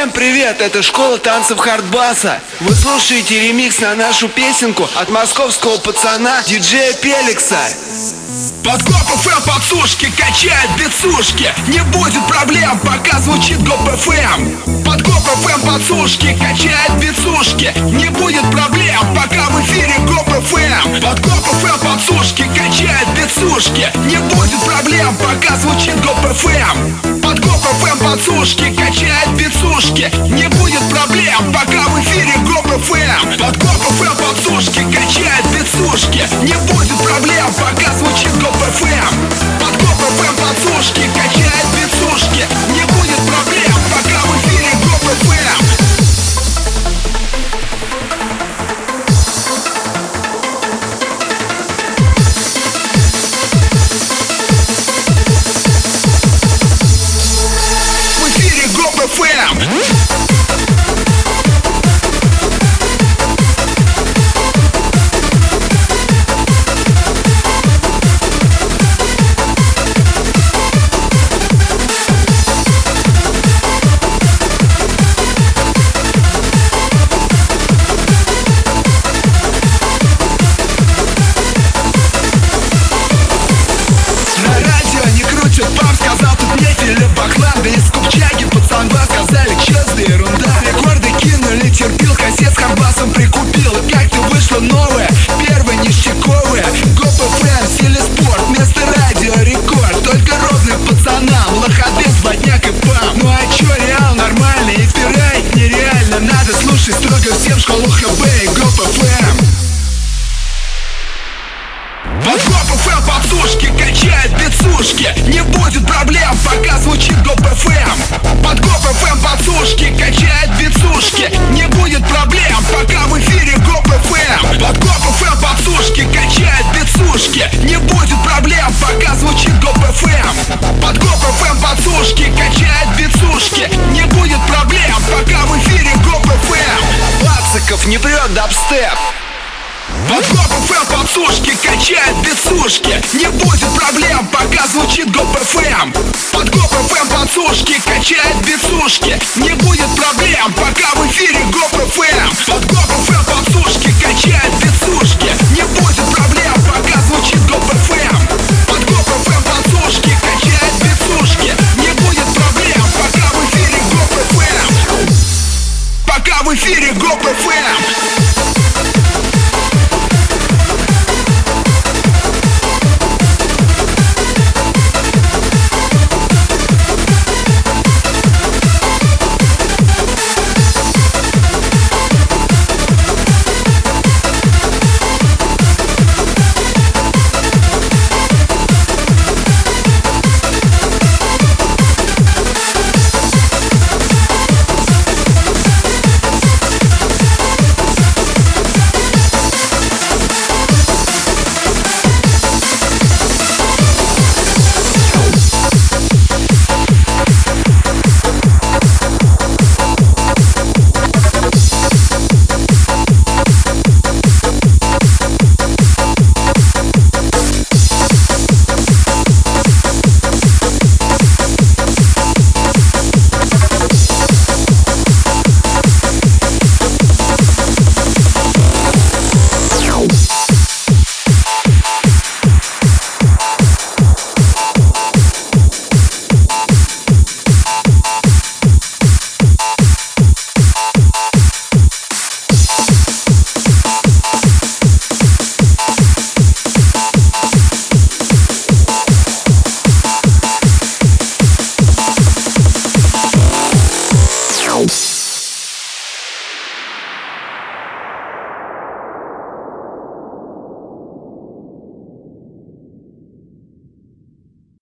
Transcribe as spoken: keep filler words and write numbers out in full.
Всем привет, это школа танцев хардбаса. Вы слушаете ремикс на нашу песенку от московского пацана диджея Пеликса. Под гоп эф эм подсушки качает бицушки. Не будет проблем, пока звучит гоп эф эм. Под гоп эф эм подсушки качает бицушки. Не будет проблем, пока в эфире гоп эф эм. Под гоп эф эм подсушки качает бицушки. Не будет проблем, пока звучит гоп эф эм. Под гоп эф эм подсушки качает бицушки. Не будет проблем, пока в эфире гоп эф эм. Под гоп эф эм подсушки качает бицушки. Не будет проблем, пока звучит гоп эф эм. Под гоп эф эм подсушки качает бицушки. Не будет проблем, пока в эфире гоп эф эм. В эфире гоп эф эм. Вам сказал тут не Филипп Баклан, да из Купчаги пацанва сказали, чё за ерунда. Рекорды кинули, терпил, кассет с хардбасом прикупил. И как-то вышло новое, первое ништяковое. гоп эф эм, стиле спорт, вместо радио рекорд. Только ровным пацанам, лоходы, злодняк и пам. Ну а чё, реал нормальный, и впирать нереально. Надо слушать строго всем школу ха бэ и гоп эф эм. Под гоп эф эм подсушки качает бицушки. Не будет проблем, пока звучит гоп эф эм. Под гоп эф эм подсушки качает бицушки. Не будет проблем, пока в эфире гоп эф эм. Под гоп эф эм подсушки качает бицушки. Не будет проблем, пока звучит гоп эф эм. Под гоп эф эм подсушки качает бицушки. Не будет проблем, пока в эфире гоп эф эм. Пациков не прет дабстеп. Под гоп эф эм подсушки качает бицушки. Не будет проблем, пока звучит гоп эф эм. Под гоп эф эм подсушки качает бицушки. Не будет проблем, пока в эфире гоп эф эм. Под гоп эф эм подсушки качает бицушки. Не будет проблем, пока звучит гоп эф эм. Под гоп эф эм подсушки качает бицушки. Не будет проблем, пока в эфире гоп эф эм. Пока в эфире гоп эф эм.